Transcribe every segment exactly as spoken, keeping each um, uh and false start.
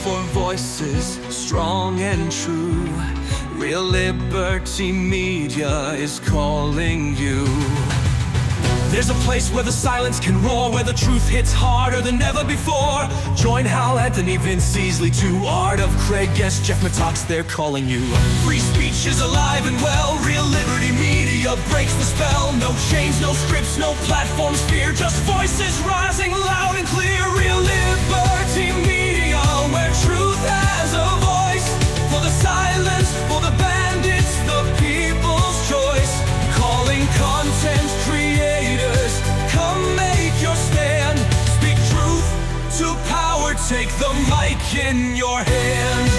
for voices strong and true. Real Liberty Media is calling you. There's a place where the silence can roar, where the truth hits harder than ever before. Join Hal Anthony, Vince Easley, to Art of Craig, guest Jeff Mattox, they're calling you. Free speech is alive and well. Real Liberty Media breaks the spell. No chains, no scripts, no platforms fear, just voices rising loud and clear. Real Liberty Media, where truth has a voice. For the silence, for the bandits, the people's choice. Calling content creators, come make your stand. Speak truth to power, take the mic in your hand.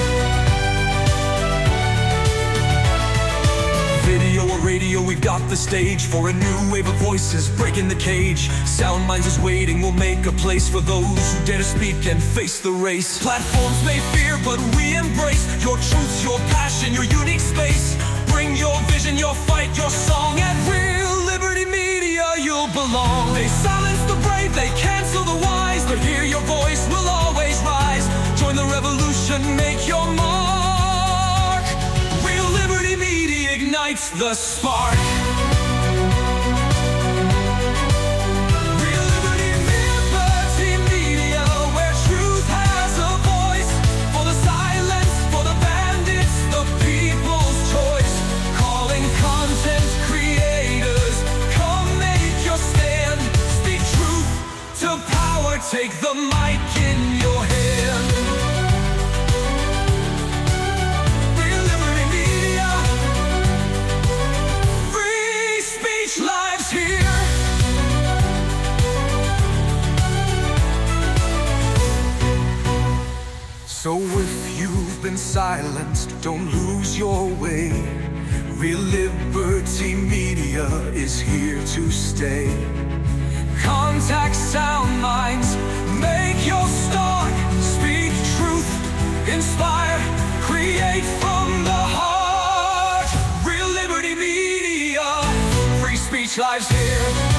Video or radio, we've got the stage for a new wave of voices breaking the cage. Sound Minds is waiting, we'll make a place for those who dare to speak and face the race. Platforms may fear, but we embrace your truth, your passion, your unique space. Bring your vision, your fight, your song. At Real Liberty Media you'll belong. They silence the brave, they cancel the wise, but hear your voice will always rise. Join the revolution, make your mark. Real Liberty Media ignites the spark. Real Liberty, Liberty Media, where truth has a voice. For the silence, for the bandits, the people's choice. Calling content creators, come make your stand. Speak truth to power, take the mic in your hand. Real Liberty Media, free speech lives here. So if you've been silenced, don't lose your way. Real Liberty Media is here to stay. Contact Sound Minds, make your start. Speak truth, inspire, create from the heart. Real Liberty Media, free speech lives here.